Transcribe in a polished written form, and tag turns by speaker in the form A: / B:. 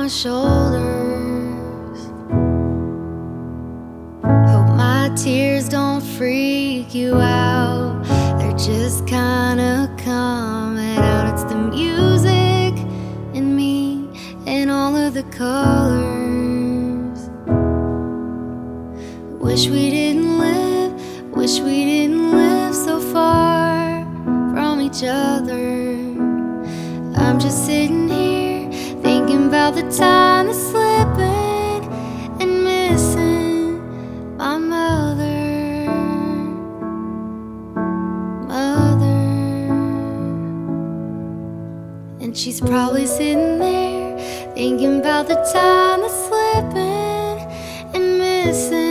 A: shoulders. Hope my tears don't freak you out. They're just kinda coming out. It's the music in me and all of the colors. Wish we didn't live so far from each other. I'm just sitting here thinking about the time that's slipping and missing my mother. And she's probably sitting there thinking about the time that's slipping and missing